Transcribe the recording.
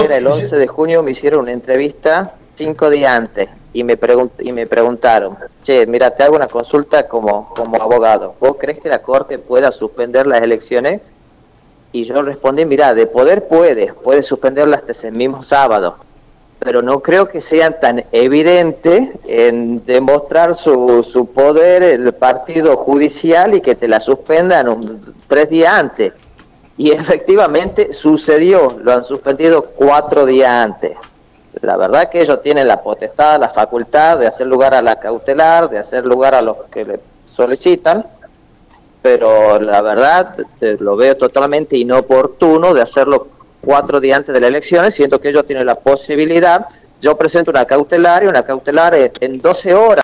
eso... era el 11 de junio, me hicieron una entrevista 5 días antes y me preguntaron, che, mira, te hago una consulta como abogado. ¿Vos crees que la Corte pueda suspender las elecciones? Y yo respondí, mira, de poder puede suspenderlas hasta ese mismo sábado, pero no creo que sea tan evidente en demostrar su poder el partido judicial y que te la suspendan 3 días antes. Y efectivamente sucedió, lo han suspendido 4 días antes. La verdad que ellos tienen la potestad, la facultad de hacer lugar a la cautelar, de hacer lugar a los que le solicitan, pero la verdad lo veo totalmente inoportuno de hacerlo 4 días antes de las elecciones, siendo que ellos tienen la posibilidad. Yo presento una cautelaria en 12 horas.